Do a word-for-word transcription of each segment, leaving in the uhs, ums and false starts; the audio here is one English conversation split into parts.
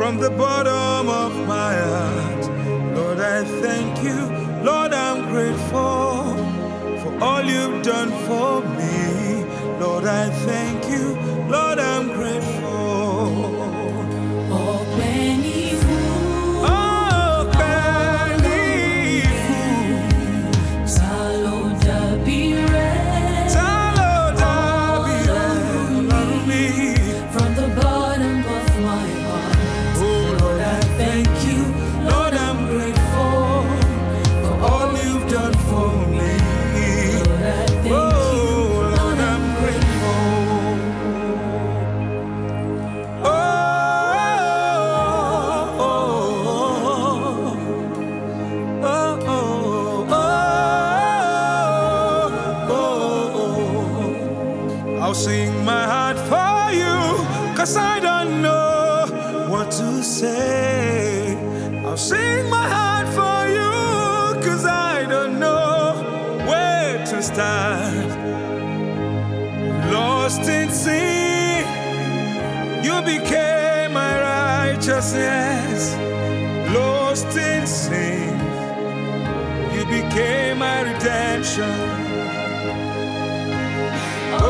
from the bottom of my heart. Lord, I thank you. Lord, I'm grateful for all you've done for me. Lord, I thank you. Lord, I'm grateful. Oh, plentiful. Oh, plentiful. Saloda bire. Saloda bire. From the bottom of my heart. Oh, Lord, I Thank you. Lord, I'm grateful for all you've done for me. Lord, I thank Oh, you. Lord, I'm grateful. Oh, oh, oh, oh, oh, oh. I'll sing my heart for you, 'cause I don't know what to say. I'll sing my heart for you, 'cause I don't know where to start. Lost in sin, you became my righteousness. Lost in sin, you became my redemption. Oh,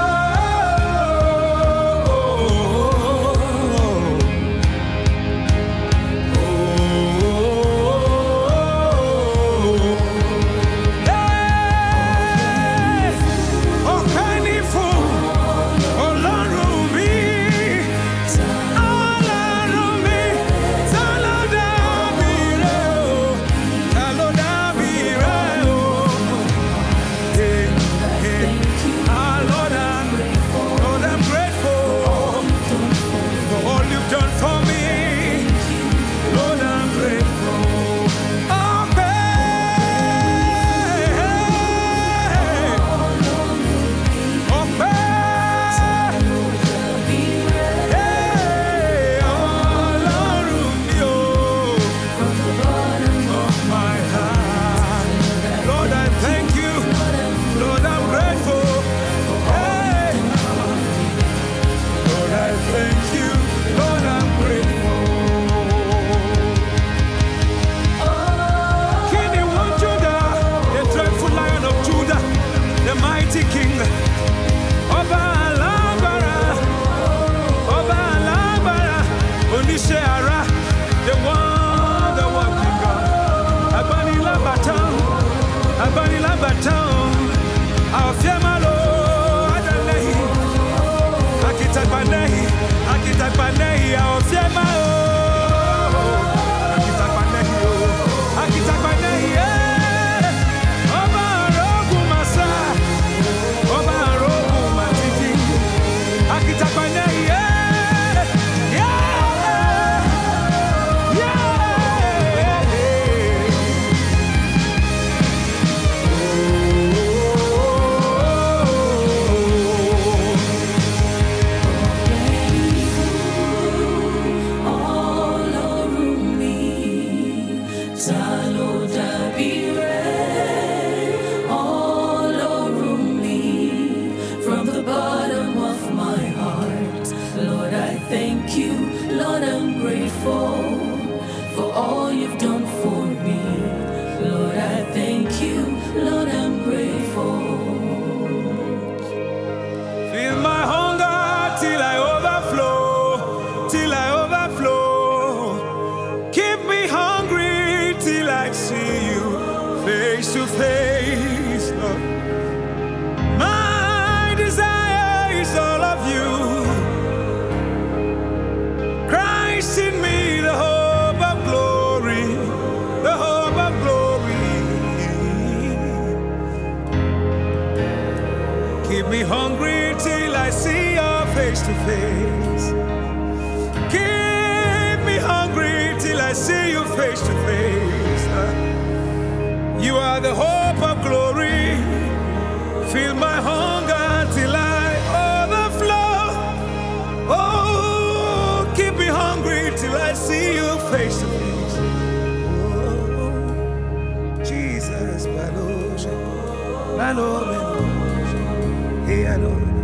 Thank you, Lord, I'm grateful for all you've done for me. Lord, I thank you, Lord, I'm grateful. Fill my hunger till I overflow, till I overflow. Keep me hungry till I see you face to face, Lord. My desire is all of you. Christ in me, the hope of glory, the hope of glory. Keep me hungry till I see your face to face. Keep me hungry till I see you face to face. You are the hope of glory. Fill my hunger till I overflow. Oh, keep me hungry till I see you face to face. Oh, Jesus, Baloja, Baloja, hey, I know.